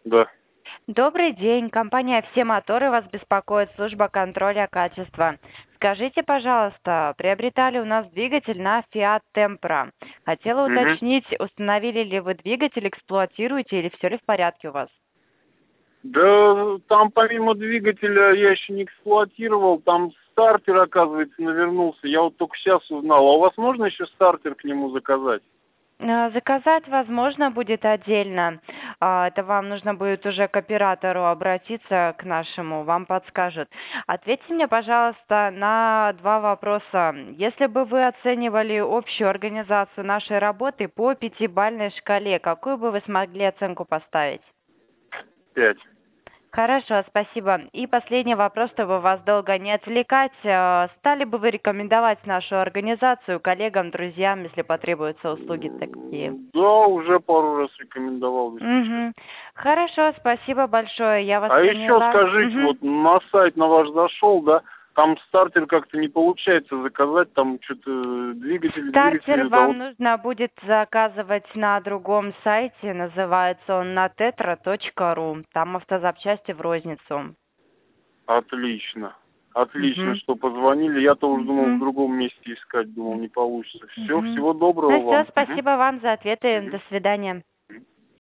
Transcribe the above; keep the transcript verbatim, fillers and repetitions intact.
Да. Добрый день, компания «Все моторы», вас беспокоит служба контроля качества. Скажите, пожалуйста, приобретали у нас двигатель на Fiat Tempra. Хотела Мгм. уточнить, установили ли вы двигатель, эксплуатируете или все ли в порядке у вас? Да, там помимо двигателя я еще не эксплуатировал, там стартер, оказывается, навернулся. Я вот только сейчас узнал. А у вас можно еще стартер к нему заказать? Э, Заказать возможно будет отдельно. А, Это вам нужно будет уже к оператору обратиться, к нашему, вам подскажут. Ответьте мне, пожалуйста, на два вопроса. Если бы вы оценивали общую организацию нашей работы по пятибалльной шкале, какую бы вы смогли оценку поставить? Пять. Хорошо, спасибо. И последний вопрос, чтобы вас долго не отвлекать. Э, Стали бы вы рекомендовать нашу организацию коллегам, друзьям, если потребуются услуги такие? М, Да, уже пару раз рекомендовал, действительно. Мгм. Хорошо, спасибо большое, я вас А еще поняла. скажите, Мгм. вот на сайт на ваш зашел, да, там стартер как-то не получается заказать, там что-то двигатель, двигатель Стартер идет, а вам вот нужно будет заказывать на другом сайте, называется он natetra точка ру. Там автозапчасти в розницу. отлично. Отлично, Мгм. что позвонили. Я тоже думал в Мгм. другом месте искать, думал не получится. Все, Мгм. всего Ну доброго все, вам. Мгм. спасибо вам за ответы. Мгм. До свидания.